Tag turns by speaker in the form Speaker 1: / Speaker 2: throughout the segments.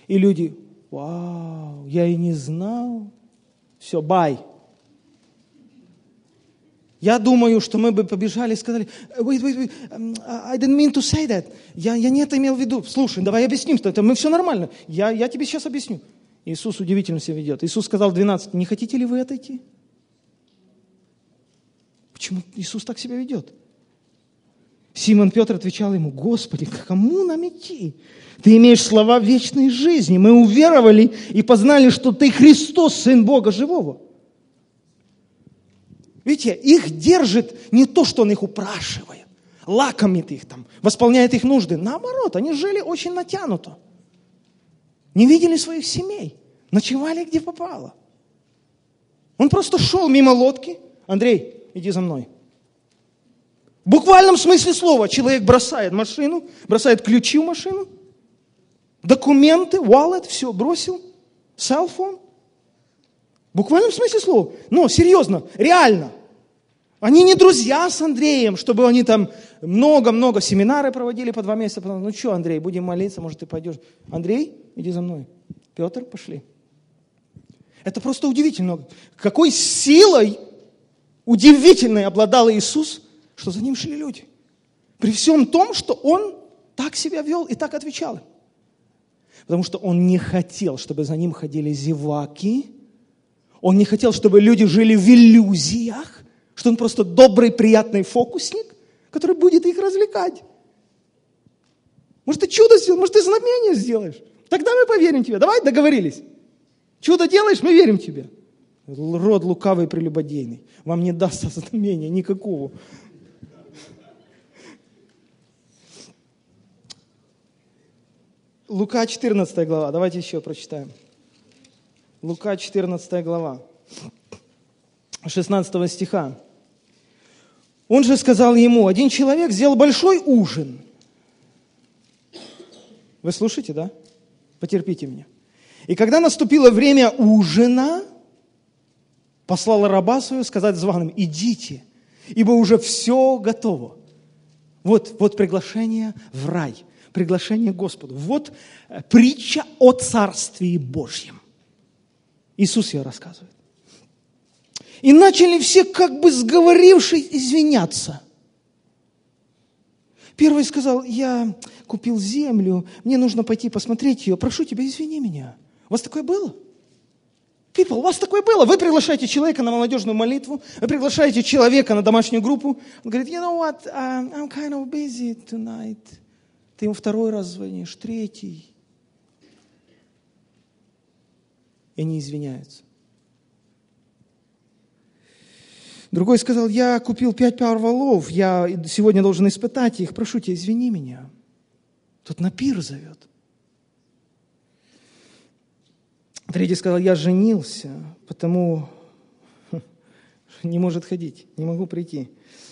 Speaker 1: И люди, вау, я и не знал. Все, бай. Я думаю, что мы бы побежали и сказали, wait, I didn't mean to say that. Я не это имел в виду. Слушай, давай объясним, что это мы все нормально. Я тебе сейчас объясню. Иисус удивительно себя ведет. Иисус сказал 12, не хотите ли вы отойти? Почему Иисус так себя ведет? Симон Петр отвечал ему, Господи, к кому нам идти? Ты имеешь слова вечной жизни. Мы уверовали и познали, что Ты Христос, Сын Бога Живого. Видите, их держит не то, что Он их упрашивает, лакомит их там, восполняет их нужды. Наоборот, они жили очень натянуто. Не видели своих семей, ночевали где попало. Он просто шел мимо лодки. Андрей, иди за мной. В буквальном смысле слова человек бросает машину, бросает ключи в машину, документы, wallet, все бросил, селфон. В буквальном смысле слова. Но, серьезно, реально. Они не друзья с Андреем, чтобы они там много-много семинары проводили по 2 месяца. Потом, ну что, Андрей, будем молиться, может, ты пойдешь. Андрей, иди за мной. Петр, пошли. Это просто удивительно. Какой силой удивительной обладал Иисус, что за ним шли люди. При всем том, что Он так себя вел и так отвечал. Потому что Он не хотел, чтобы за Ним ходили зеваки. Он не хотел, чтобы люди жили в иллюзиях, что Он просто добрый, приятный фокусник, который будет их развлекать. Может, ты чудо сделаешь, может, ты знамение сделаешь. Тогда мы поверим тебе. Давай, договорились. Чудо делаешь, мы верим тебе. Род лукавый и прелюбодейный. Вам не даст знамения никакого. Лука 14 глава. Давайте еще прочитаем. Лука 14 глава. 16 стиха. Он же сказал ему, один человек сделал большой ужин. Вы слушаете, да? Потерпите меня. И когда наступило время ужина, послал раба своего сказать званым, идите, ибо уже все готово. Вот приглашение в рай, приглашение к Господу. Вот притча о Царстве Божьем. Иисус ее рассказывает. И начали все, как бы сговорившись, извиняться. Первый сказал, я купил землю, мне нужно пойти посмотреть ее, прошу тебя, извини меня. У вас такое было? People, у вас такое было? Вы приглашаете человека на молодежную молитву, вы приглашаете человека на домашнюю группу, он говорит, you know what, I'm kind of busy tonight. Ты ему 2 раз звонишь, 3. И они извиняются. Другой сказал, я купил 5 пар волов, я сегодня должен испытать их, прошу тебя, извини меня. Тут на пир зовет. Третий сказал, я женился, потому не может ходить, не могу прийти.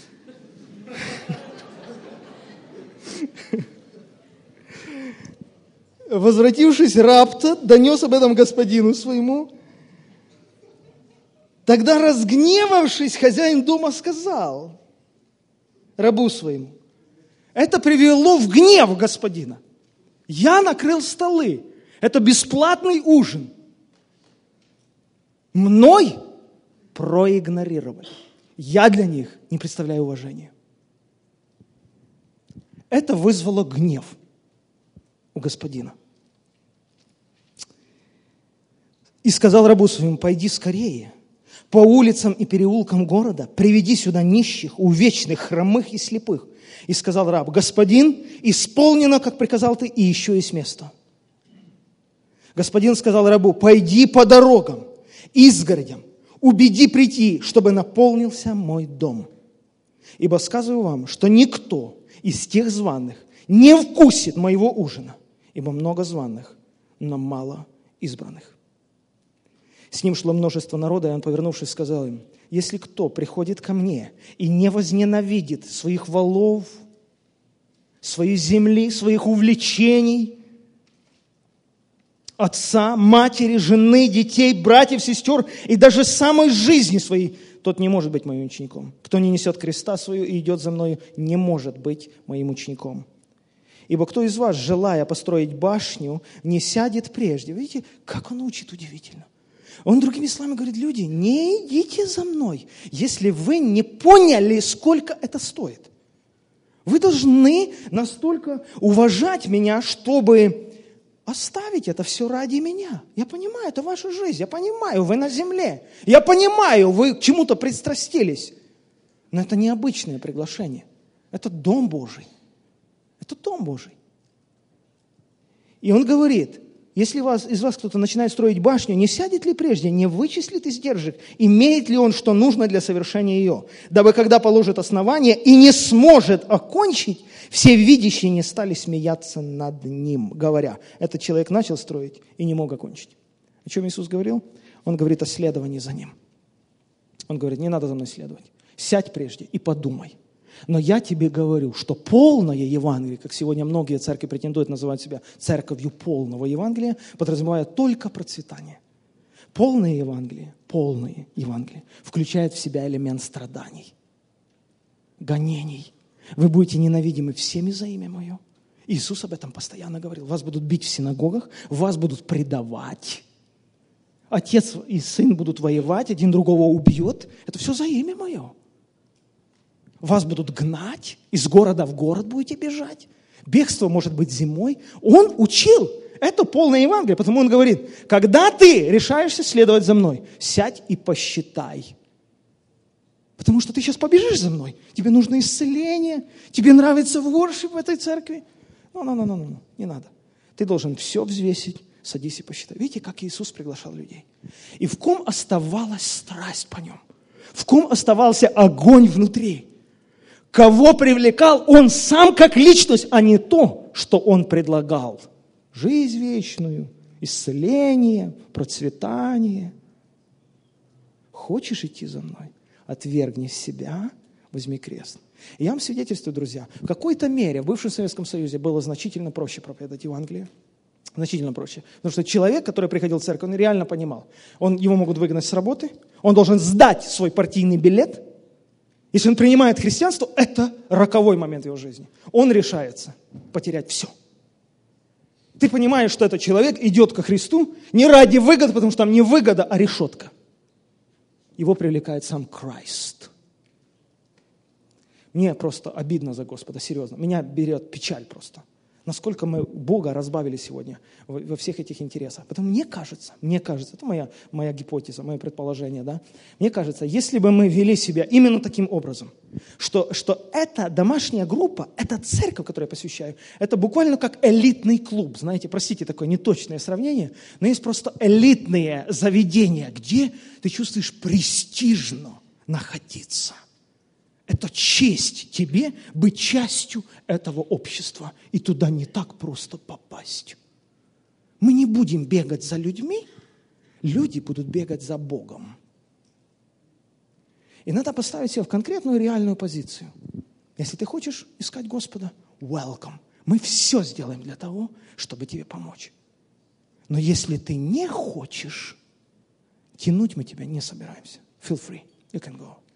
Speaker 1: Возвратившись, раб-то донес об этом господину своему. Тогда, разгневавшись, хозяин дома сказал рабу своему, это привело в гнев господина. Я накрыл столы, это бесплатный ужин. Мной проигнорировали. Я для них не представляю уважения. Это вызвало гнев у господина. И сказал рабу своему, пойди скорее по улицам и переулкам города, приведи сюда нищих, увечных, хромых и слепых. И сказал раб, господин, исполнено, как приказал ты, и еще есть место. Господин сказал рабу, пойди по дорогам, изгородям, убеди прийти, чтобы наполнился мой дом. Ибо сказываю вам, что никто из тех званых не вкусит моего ужина, ибо много званых, но мало избранных. С ним шло множество народа, и он, повернувшись, сказал им, если кто приходит ко мне и не возненавидит своих волов, своей земли, своих увлечений, отца, матери, жены, детей, братьев, сестер и даже самой жизни своей, тот не может быть моим учеником. Кто не несет креста свою и идет за мною, не может быть моим учеником. Ибо кто из вас, желая построить башню, не сядет прежде? Видите, как он учит удивительно. Он другими словами говорит: люди, не идите за мной, если вы не поняли, сколько это стоит. Вы должны настолько уважать меня, чтобы оставить это все ради меня. Я понимаю, это ваша жизнь. Я понимаю, вы на земле. Я понимаю, вы к чему-то пристрастились. Но это необычное приглашение. Это Дом Божий. Это Дом Божий. И он говорит: если из вас кто-то начинает строить башню, не сядет ли прежде, не вычислит издержек, имеет ли он, что нужно для совершения ее, дабы, когда положит основание и не сможет окончить, все видящие не стали смеяться над ним, говоря: этот человек начал строить и не мог окончить. О чем Иисус говорил? Он говорит о следовании за ним. Он говорит: не надо за мной следовать. Сядь прежде и подумай. Но я тебе говорю, что полное Евангелие, как сегодня многие церкви претендуют называть себя церковью полного Евангелия, подразумевает только процветание. Полное Евангелие включает в себя элемент страданий, гонений. Вы будете ненавидимы всеми за имя Мое. Иисус об этом постоянно говорил. Вас будут бить в синагогах, вас будут предавать. Отец и сын будут воевать, один другого убьет. Это все за имя Мое. Вас будут гнать, из города в город будете бежать. Бегство может быть зимой. Он учил. Это полное Евангелие, потому он говорит: когда ты решаешься следовать за мной, сядь и посчитай. Потому что ты сейчас побежишь за мной. Тебе нужно исцеление. Тебе нравится воршип в этой церкви. Не надо. Ты должен все взвесить. Садись и посчитай. Видите, как Иисус приглашал людей. И в ком оставалась страсть по нем. В ком оставался огонь внутри. Кого привлекал он сам как личность, а не то, что он предлагал. Жизнь вечную, исцеление, процветание. Хочешь идти за мной? Отвергни себя, возьми крест. И я вам свидетельствую, друзья, в какой-то мере в бывшем Советском Союзе было значительно проще проповедовать Евангелие. Значительно проще. Потому что человек, который приходил в церковь, он реально понимал. Его могут выгнать с работы, он должен сдать свой партийный билет. Если он принимает христианство, это роковой момент в его жизни. Он решается потерять все. Ты понимаешь, что этот человек идет ко Христу не ради выгоды, потому что там не выгода, а решетка. Его привлекает сам Христ. Мне просто обидно за Господа, серьезно. Меня берет печаль просто. Насколько мы Бога разбавили сегодня во всех этих интересах. Поэтому мне кажется, это моя гипотеза, мое предположение, да? Мне кажется, если бы мы вели себя именно таким образом, что эта домашняя группа, эта церковь, которую я посвящаю, это буквально как элитный клуб. Знаете, простите, такое неточное сравнение, но есть просто элитные заведения, где ты чувствуешь престижно находиться. Это честь тебе быть частью этого общества. И туда не так просто попасть. Мы не будем бегать за людьми, люди будут бегать за Богом. И надо поставить себя в конкретную реальную позицию. Если ты хочешь искать Господа, welcome. Мы все сделаем для того, чтобы тебе помочь. Но если ты не хочешь, тянуть мы тебя не собираемся. Feel free. You can go.